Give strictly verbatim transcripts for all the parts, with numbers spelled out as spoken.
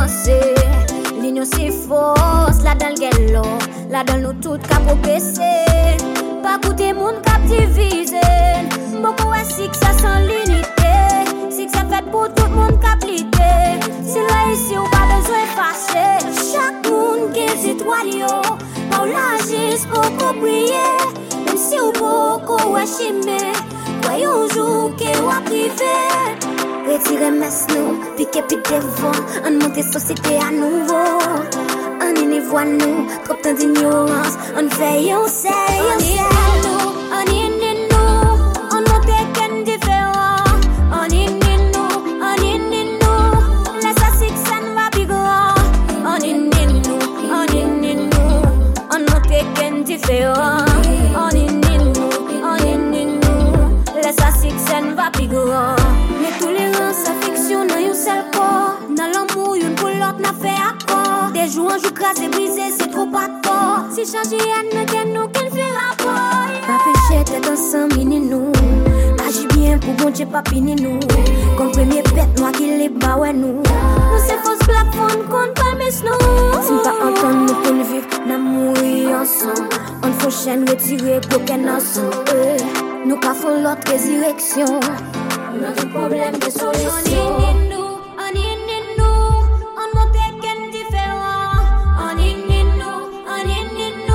avancer. L'union c'est force, la dans le gallo, la dans nous tout cap progresser. Pas goûter monde cap diviser. Beaucoup à six ça sans l'unité. Six ça fait pour tout le monde cap l'idée. Si là ici ou pas besoin fâcher. Chaque monde qui est étoile yo, pour l'agis pour prier. Même si ou beaucoup à chimer, voyons un jour que ou à priver. Retirez mes nous, piquez puis devant, on monte société à nouveau. On y voit nous, trop temps d'ignorance, on fait un sérieux. On y nous, on y nous, on monte qu'un différent. On y nous, on y nous, laisse à six ça ne va plus grand. On y nous, on y nous, on monte qu'un différent. On y nous, on y nous, laisse à six ça ne va plus grand. Tolérance, affection dans un seul corps. Dans l'amour, une pour l'autre n'a fait accord. Des jours en jour crasé, brisé, c'est trop pas tort. Si changer à nous, qu'elle nous, qu'elle fait rapport. Pas péché, t'es ensemble, mini nous. Agis bien pour bon Dieu, pas pini nous. Comme premier bête, moi qui les bas, ouais nous. Nous c'est fausse plafond, qu'on pas mes nous. Si pas entendre nous pour nous vivre, d'amour ensemble. On faut chaîne retirer, qu'aucun ensemble. Nous pas font l'autre résurrection. Notre problème de solution. On y nous, on y nous, on monte qu'un différent. On y nous, on y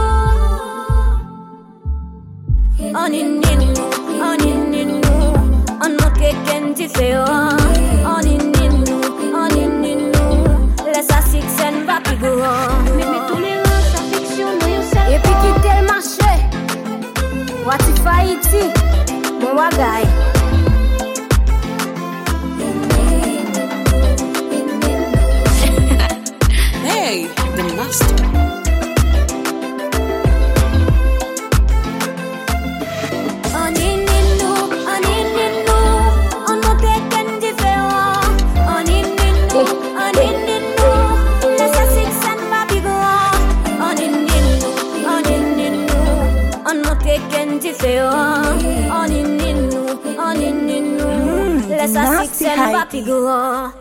nous, on y nous, on y nous, on monte qu'un différent. On y nous, on y nous, laisse à six ça ne va plus grand. Mais mais tolérance, affection, nous sommes. Et puis quitter le marché. What if Haïti, mon wagaï. Hey, the master. On y nous, on y nous, on monte qu'un différent. On y nous, on y nous, laisse à six ça ne va plus grand. On y nous, on y nous, on monte qu'un différent. On y nous, on y nous, laisse à six ça ne va plus grand.